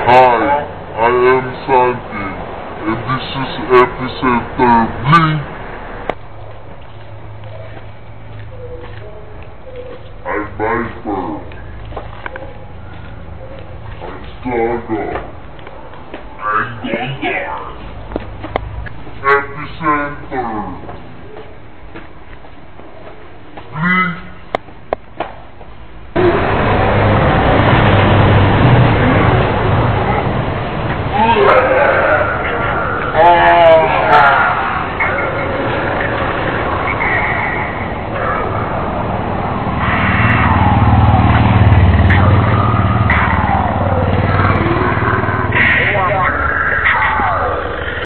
Hi, I am Santi, and this is episode 3. I'm Viper. I'm Saga.